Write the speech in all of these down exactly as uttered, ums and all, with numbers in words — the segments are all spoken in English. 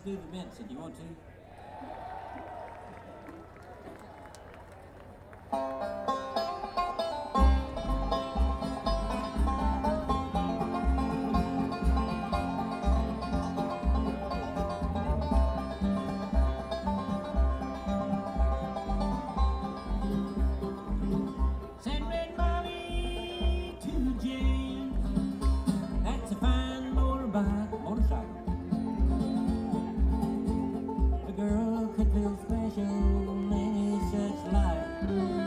Do the Benson. You want to? Send Red Molly to James. That's a fine motorbike, motorcycle. The girl could feel special in such life.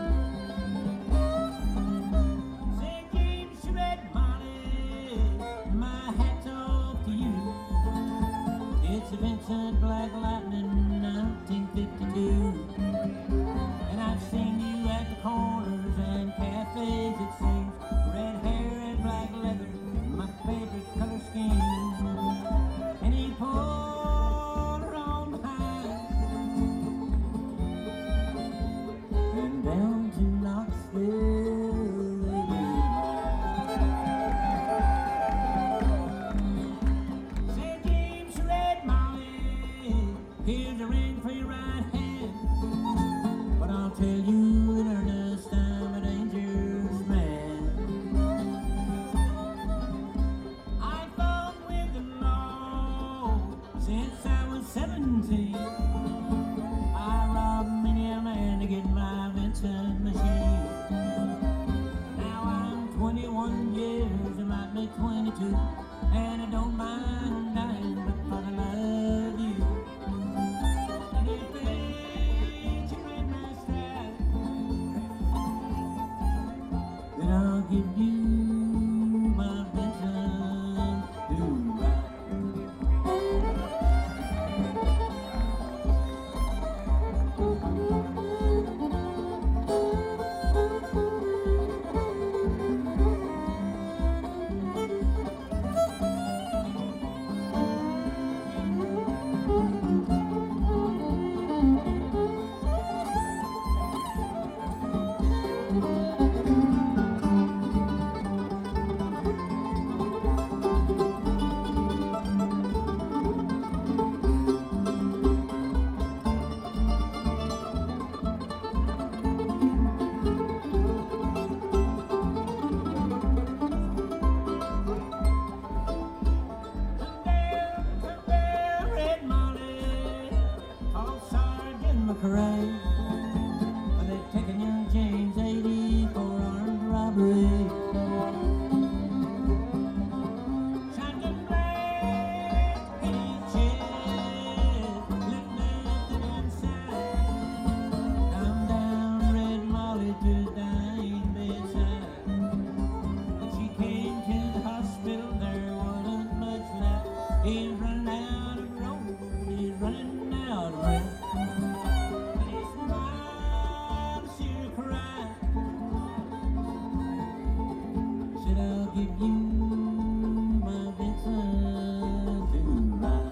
Saint James, Red Molly, my hat's off to you. It's a Vincent Black Lightning nineteen fifty-two. And I've seen you at the corners and cafes, it seems. Red hair and black leather, my favorite color scheme. And he pulled her on behind and down to Knoxville they ride. Saint James, Red Molly, here's a ring for your right hand. But I'll tell you in earnest, I'm a dangerous man. I fought with the law since I was seventeen. I robbed many a man to get my Vincent machine. Now I'm twenty-one years, I might be twenty-two, and I don't mind dying, but for the love of you. And if it ain't you in my stride, then I'll give you my Vincent to ride. McRae, but they've taken young James eighty for armed robbery. Shotgun blast in his chest, left nothing inside. Come down, Red Molly, to his dying bedside. When she came to the hospital, there wasn't much left. He's running out of road, he's running out of breath. Give you my Vincent to ride.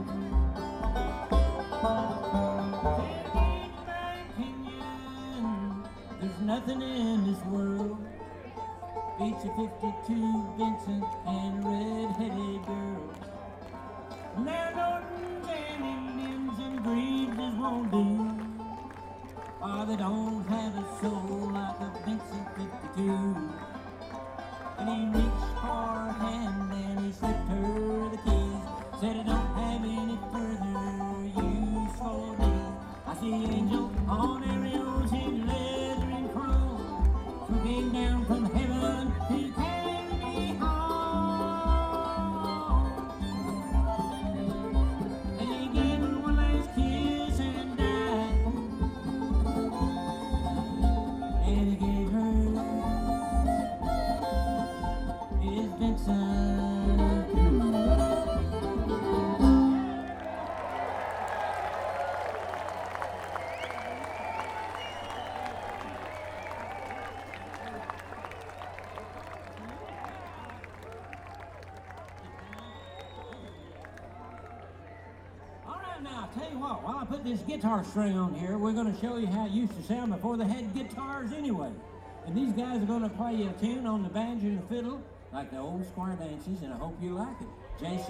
In my opinion, there's nothing in this world beats a fifty-two Vincent and a red-headed girl. Now Nortons and Indians and Greaves won't do, or they don't have a soul like a Vincent fifty-two. And he reached for her hand and he slipped her the keys. Said, I don't have any further use for these. I see angels on aerials in leather and chrome, swooping down from heaven to carry me home. And he gave her one last kiss and died. And he gave her is Vincent to ride. All right, now, I'll tell you what, while I put this guitar string on here, we're going to show you how it used to sound before they had guitars anyway. And these guys are going to play you a tune on the banjo and the fiddle, like the old square dances, and I hope you like it. Jason.